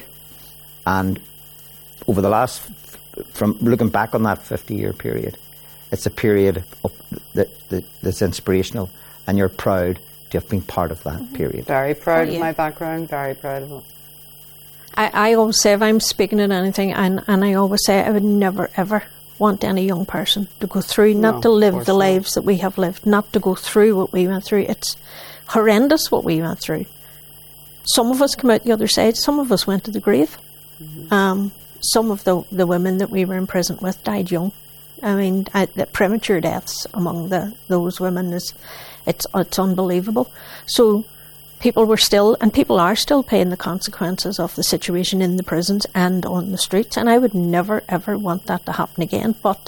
And over the last, from looking back on that fifty-year period, it's a period of, that, that, that's inspirational. And you're proud to have been part of that mm-hmm. period. Very proud oh, yeah. of my background, very proud of it. I, I always say if I'm speaking at anything, and, and I always say I would never, ever want any young person to go through, not no, to live the not. lives that we have lived, not to go through what we went through. It's horrendous what we went through. Some of us come out the other side, some of us went to the grave. Mm-hmm. Um, some of the, the women that we were in prison with died young. I mean, I, the premature deaths among the those women is it's it's unbelievable. So people were still, and people are still paying the consequences of the situation in the prisons and on the streets. And I would never ever want that to happen again. But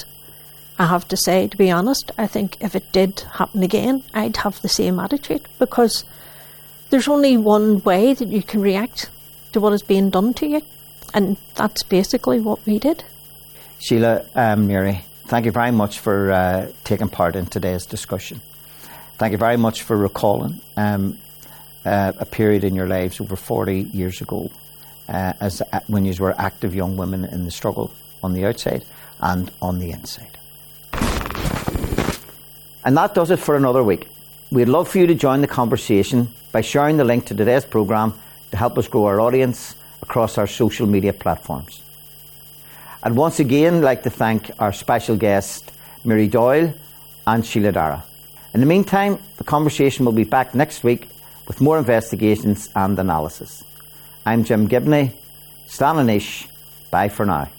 I have to say, to be honest, I think if it did happen again, I'd have the same attitude, because there's only one way that you can react to what is being done to you, and that's basically what we did. Sheila, um, Mary, thank you very much for uh, taking part in today's discussion. Thank you very much for recalling um, uh, a period in your lives over forty years ago uh, as uh, when you were active young women in the struggle on the outside and on the inside. And that does it for another week. We'd love for you to join the conversation by sharing the link to today's programme to help us grow our audience across our social media platforms. I'd once again like to thank our special guests, Mary Doyle and Sheila Dara. In the meantime, the conversation will be back next week with more investigations and analysis. I'm Jim Gibney. Slán Aníis. Bye for now.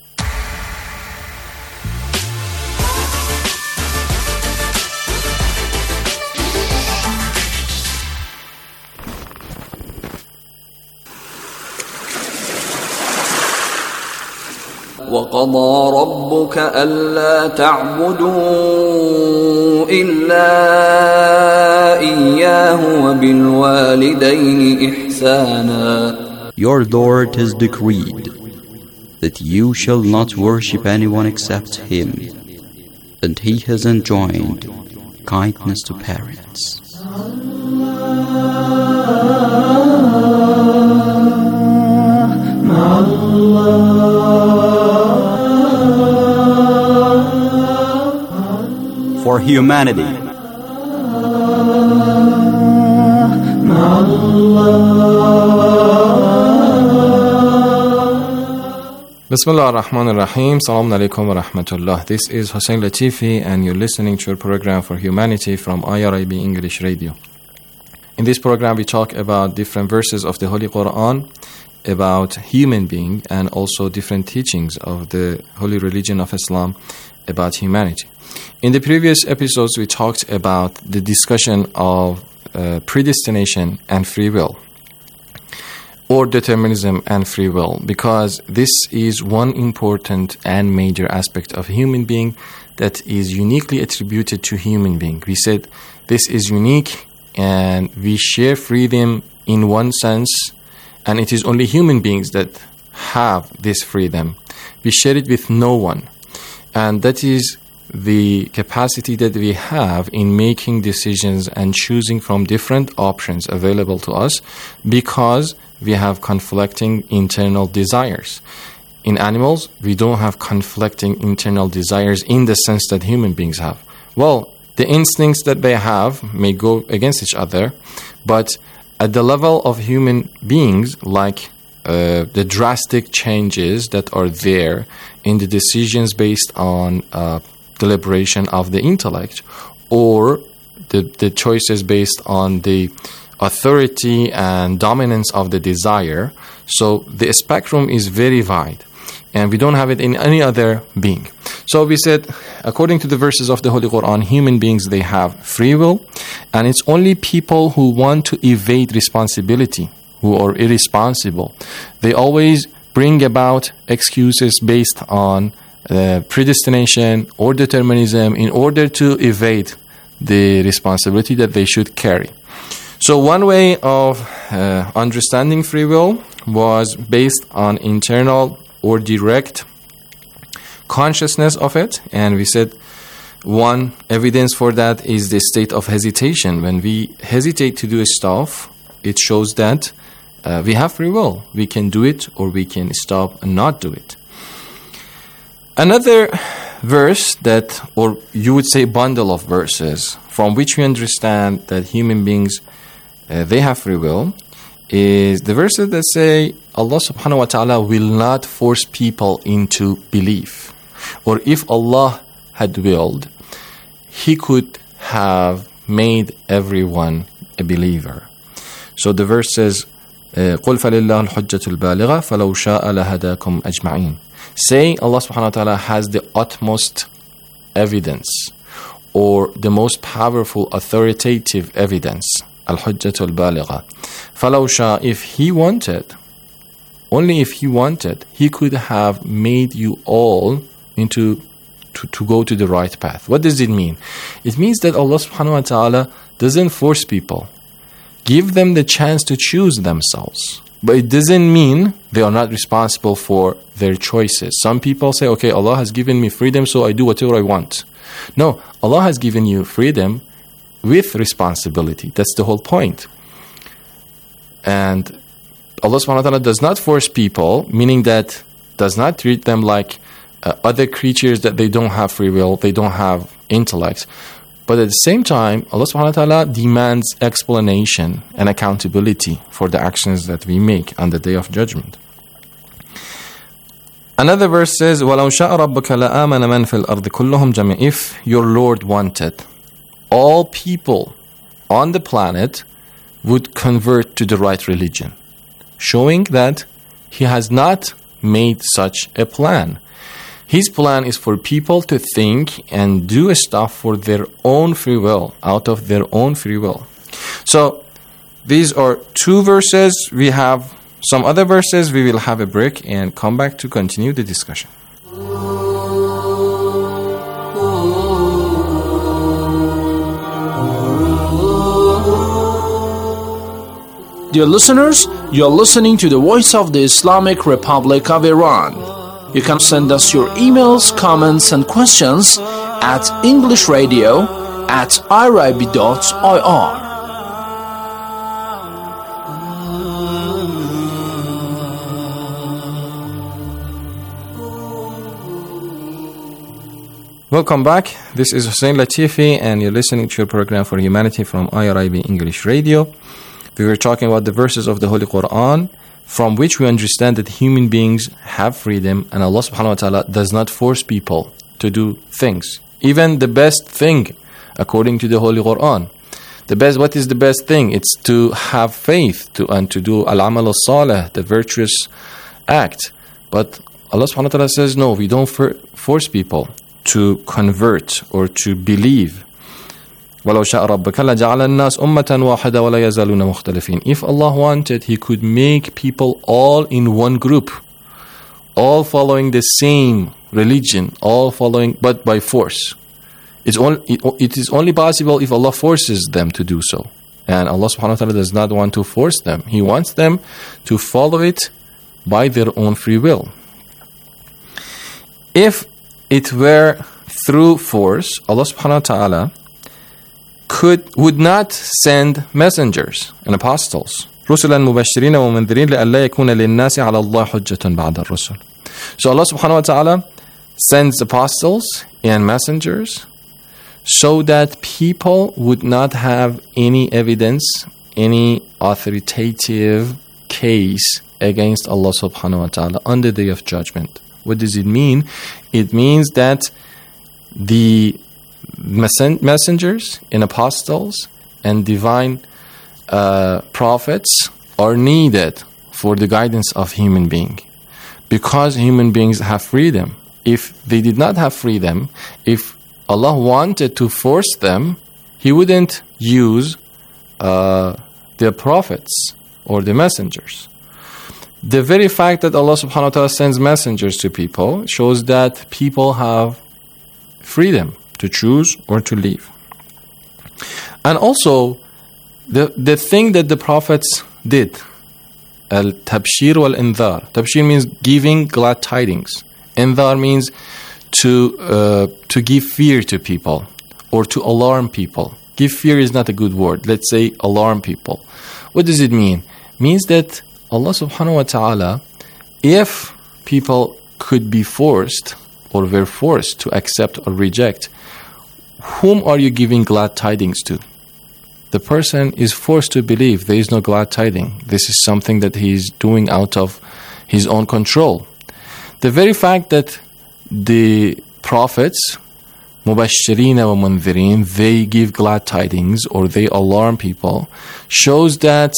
وقضى ربك ألا تعبدوا إلا إياه وبالوالدين إحسانا. Your Lord has decreed that you shall not worship anyone except Him, and He has enjoined kindness to parents. For humanity. Bismillah ar-Rahman ar-Rahim. Salaam alaikum wa rahmatullah. This is Hussein Latifi, and you're listening to a program for humanity from I R I B English Radio. In this program, we talk about different verses of the Holy Quran, about human being, and also different teachings of the Holy Religion of Islam about humanity. In the previous episodes, we talked about the discussion of uh, predestination and free will, or determinism and free will, because this is one important and major aspect of human being that is uniquely attributed to human being. We said this is unique and we share freedom in one sense, and it is only human beings that have this freedom. We share it with no one, and that is the capacity that we have in making decisions and choosing from different options available to us, because we have conflicting internal desires. In animals, we don't have conflicting internal desires in the sense that human beings have. Well, the instincts that they have may go against each other, but at the level of human beings, like uh, the drastic changes that are there in the decisions based on uh, deliberation of the intellect, or the, the choices based on the authority and dominance of the desire. So the spectrum is very wide, and we don't have it in any other being. So we said, according to the verses of the Holy Quran, human beings, they have free will, and it's only people who want to evade responsibility, who are irresponsible. They always bring about excuses based on uh, predestination or determinism in order to evade the responsibility that they should carry. So one way of uh, understanding free will was based on internal or direct consciousness of it, and we said one evidence for that is the state of hesitation. When we hesitate to do stuff, it shows that uh, we have free will. We can do it, or we can stop and not do it. Another verse that, or you would say bundle of verses, from which we understand that human beings, uh, they have free will, is the verses that say Allah subhanahu wa ta'ala will not force people into belief. Or if Allah had willed, He could have made everyone a believer. So the verse says, قُلْ فَلِلَّهُ الْحُجَّةُ الْبَالِغَةُ فَلَوْ شَاءَ لَهَدَاكُمْ أَجْمَعِينَ. Say Allah subhanahu wa ta'ala has the utmost evidence, or the most powerful authoritative evidence. Al-Hujjatul Baligha. فَلَوْ شَاءَ, if He wanted, only if He wanted, He could have made you all into to, to go to the right path. What does it mean? It means that Allah subhanahu wa ta'ala doesn't force people. Give them the chance to choose themselves. But it doesn't mean they are not responsible for their choices. Some people say, okay, Allah has given me freedom, so I do whatever I want. No, Allah has given you freedom with responsibility. That's the whole point. And Allah subhanahu wa ta'ala does not force people, meaning that does not treat them like uh, other creatures that they don't have free will, they don't have intellect. But at the same time, Allah subhanahu wa ta'ala demands explanation and accountability for the actions that we make on the Day of Judgment. Another verse says, وَلَوْ شَاءَ رَبُّكَ لَآمَنَ مَنْ فِي الْأَرْضِ كُلُّهُمْ جَمِيعًا. If your Lord wanted, all people on the planet would convert to the right religion, showing that He has not made such a plan. His plan is for people to think and do stuff for their own free will, out of their own free will. So these are two verses. We have some other verses. We will have a break and come back to continue the discussion. Dear listeners, you are listening to the Voice of the Islamic Republic of Iran. You can send us your emails, comments, and questions at englishradio at i r i b dot i r. Welcome back. This is Hussein Latifi, and you're listening to your program for humanity from I R I B English Radio. We were talking about the verses of the Holy Quran, from which we understand that human beings have freedom, and Allah subhanahu wa ta'ala does not force people to do things. Even the best thing, according to the Holy Quran. The best, what is the best thing? It's to have faith to and to do al-amal al-salih, the virtuous act. But Allah subhanahu wa ta'ala says, no, we don't for, force people to convert or to believe. وَلَوْ شَاءَ رَبُّكَ لَجَعَلَ النَّاسَ أُمَّةً وَاحِدَةً وَلَا يَزَالُونَ مُخْتَلِفِينَ. If Allah wanted, He could make people all in one group, all following the same religion, all following, but by force. It's only, it, it is only possible if Allah forces them to do so. And Allah subhanahu wa ta'ala does not want to force them. He wants them to follow it by their own free will. If it were through force, Allah subhanahu wa ta'ala could would not send messengers and apostles. رُسُلًا مُبَشِّرِينَ وَمُنذِرِينَ لِأَلَّا يَكُونَ لِلنَّاسِ عَلَى اللَّهِ حُجَّةٌ بَعْدَ الرُّسُلِ. So Allah subhanahu wa ta'ala sends apostles and messengers so that people would not have any evidence, any authoritative case against Allah subhanahu wa ta'ala on the day of judgment. What does it mean? It means that the messengers and apostles and divine uh, prophets are needed for the guidance of human being, because human beings have freedom. If they did not have freedom, if Allah wanted to force them, He wouldn't use uh, the prophets or the messengers. The very fact that Allah subhanahu wa ta'ala sends messengers to people shows that people have freedom to choose or to leave. And also, the, the thing that the prophets did, al-tabshir wal-indhar. Tabshir means giving glad tidings. Indhar means to uh, to give fear to people or to alarm people. Give fear is not a good word. Let's say alarm people. What does it mean? It means that Allah subhanahu wa ta'ala, if people could be forced or were forced to accept or reject, whom are you giving glad tidings to? The person is forced to believe there is no glad tiding. This is something that he is doing out of his own control. The very fact that the prophets, Mubashirin wa Mundhirin, they give glad tidings or they alarm people, shows that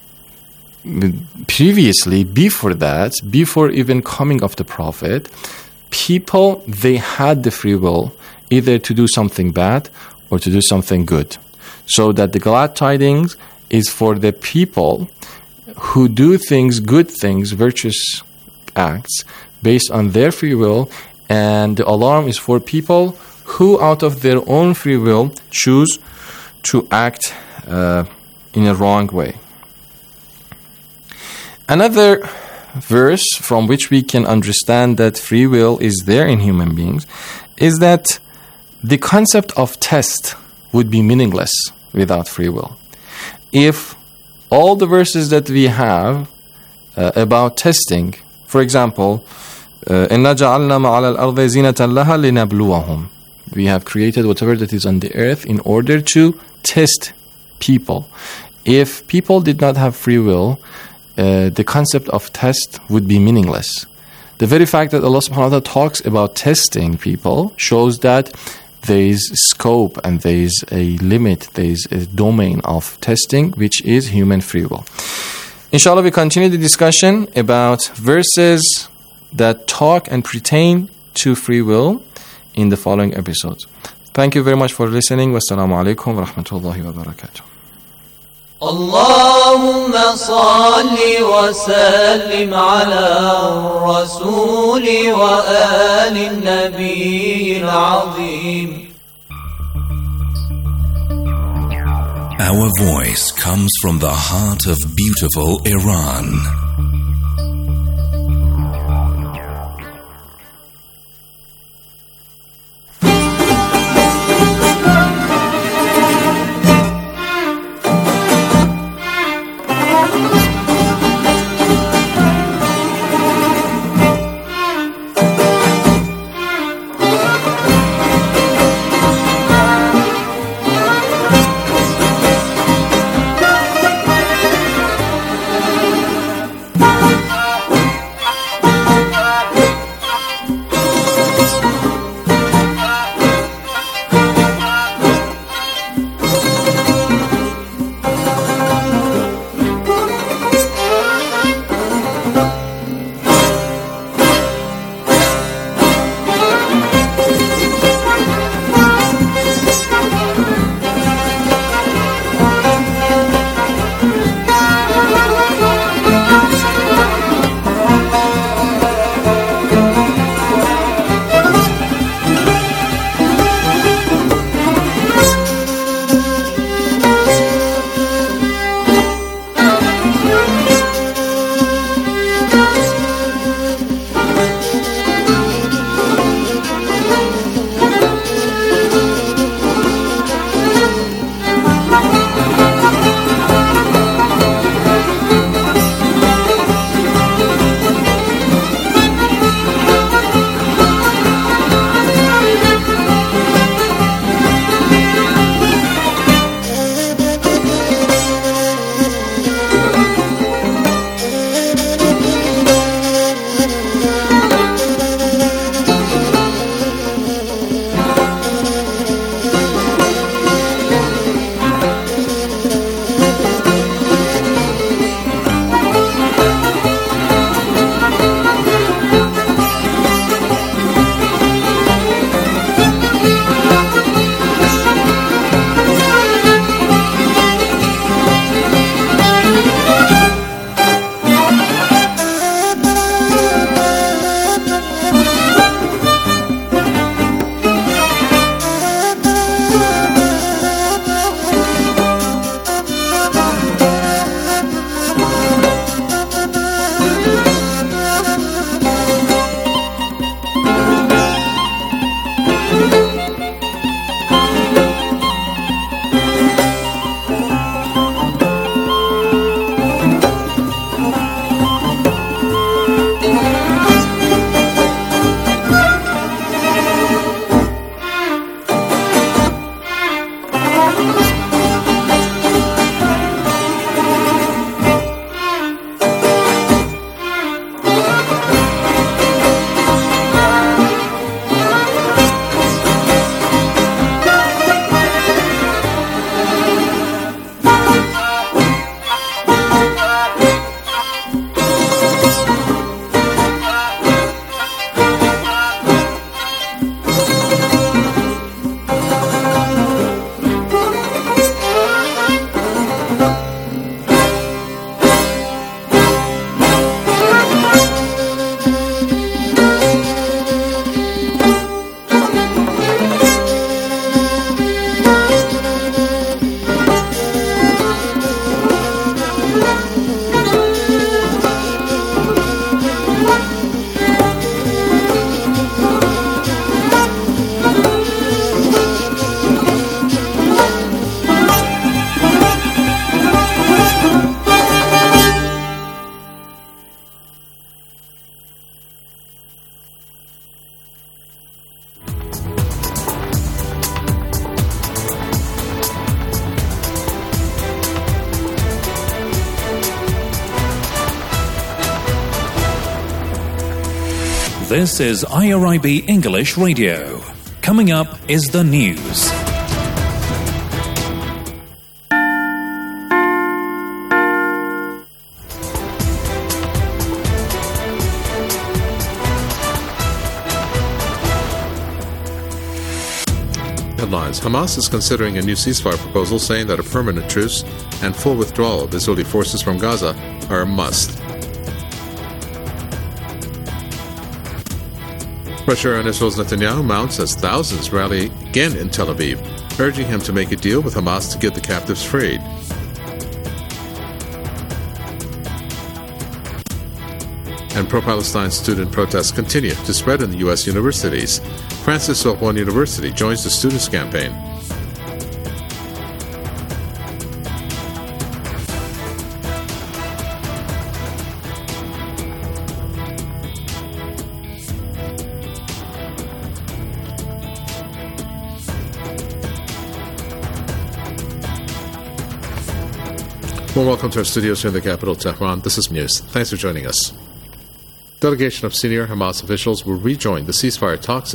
previously, before that, before even coming of the prophet, people, they had the free will either to do something bad or to do something good. So that the glad tidings is for the people who do things, good things, virtuous acts, based on their free will, and the alarm is for people who, out of their own free will, choose to act uh, in a wrong way. Another verse from which we can understand that free will is there in human beings is that the concept of test would be meaningless without free will. If all the verses that we have uh, about testing, for example, إِنَّا جَعَلْنَا مَعَلَى الْأَرْضِ زِينَةً لَهَا لِنَبْلُوَهُم. We have created whatever that is on the earth in order to test people. If people did not have free will, uh, the concept of test would be meaningless. The very fact that Allah subhanahu wa ta'ala talks about testing people shows that there is scope and there is a limit, there is a domain of testing, which is human free will. Inshallah, we continue the discussion about verses that talk and pertain to free will in the following episodes. Thank you very much for listening. Wassalamu alaikum wa rahmatullahi wa barakatuh. اللهم صل وسلم على الرسول وآل النبي العظيم. Our voice comes from the heart of beautiful Iran. This is I R I B English Radio. Coming up is the news. Headlines. Hamas is considering a new ceasefire proposal, saying that a permanent truce and full withdrawal of Israeli forces from Gaza are a must. Pressure on Israel's Netanyahu mounts as thousands rally again in Tel Aviv, urging him to make a deal with Hamas to get the captives freed. And pro-Palestine student protests continue to spread in the U S universities. Francis Sorbonne University joins the students' campaign. Well, welcome to our studios here in the capital, Tehran. This is News. Thanks for joining us. Delegation of senior Hamas officials will rejoin the ceasefire talks